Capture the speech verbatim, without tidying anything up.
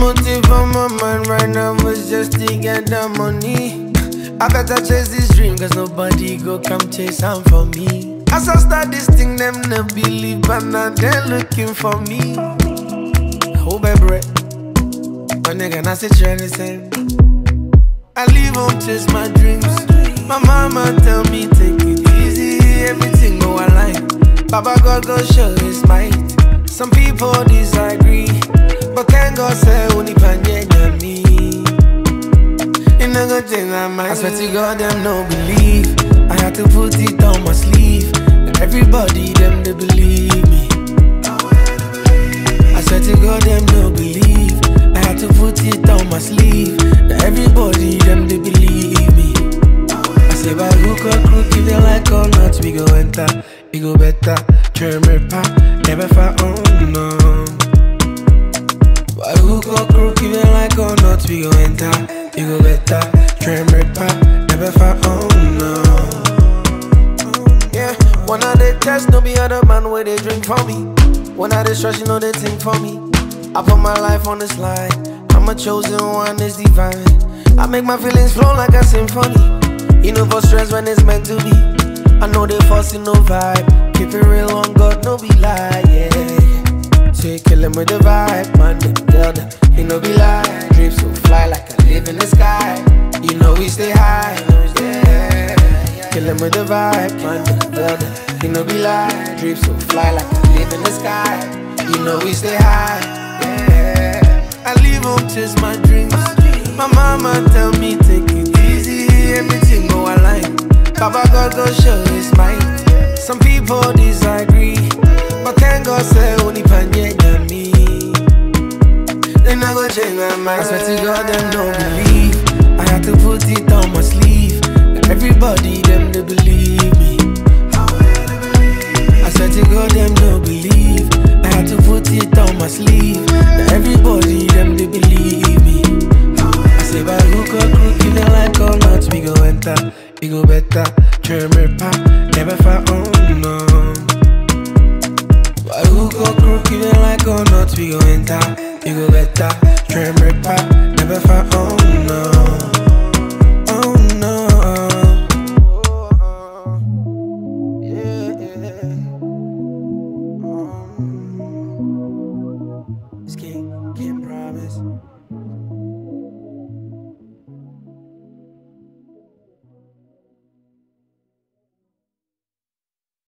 motive on my mind right now is just to get the money. I better chase this dream, cause nobody go come chase am for me. As I start this thing, them no believe, but now they're looking for me. I hope I break, my nigga not say anything. I leave home, chase my dreams. My mama tell me take it easy, everything go align. Baba God go show his might. Some people disagree, but thank God say only panye me. You know good thing I might. I swear to God them no believe. I had to put it on my sleeve. Everybody them they believe me. I swear to God them no believe. I had to put it on my sleeve. Everybody them they believe me. I say by hook or crook, if you like or not, we go enter, we go better. Try me pa, never far on no. By hook or crook, if you like or not, we go enter, we go better. Try me pa, never far on no. Yeah, one of the tests, no be other man where they drink for me. One of the stress, you know they think for me. I put my life on this line. I'm a chosen one, it's divine. I make my feelings flow like a symphony. You know for stress when it's meant to be. I know they fussing no vibe. Keep it real on God, no be lie, yeah. So you kill 'em with the vibe, man, they tell them, you know be lie. Dream so fly like I live in the sky. You know we stay high, yeah. Kill 'em with the vibe, man, they tell them, you know be lie. Dream so fly like I live in the sky. You know we stay high, yeah. I leave home, chase my dreams. My mama tell me take it easy, everything go align. Baba God go show his might. Some people disagree, but thank God say only panye me. They not go change my mind. I swear to God them don't believe. I had to put it on my sleeve. Everybody them they believe me. I swear to God them don't believe. I had to put it on my sleeve. Everybody them they believe me. I say by hook or crook, if you like or not, we go enter, we go better. Try me pa, never far on no. By hook or crook, if you like or not, we go enter, we go better. Try me pa, never far on no. Oh no. Yeah, yeah. Um, King, can't promise.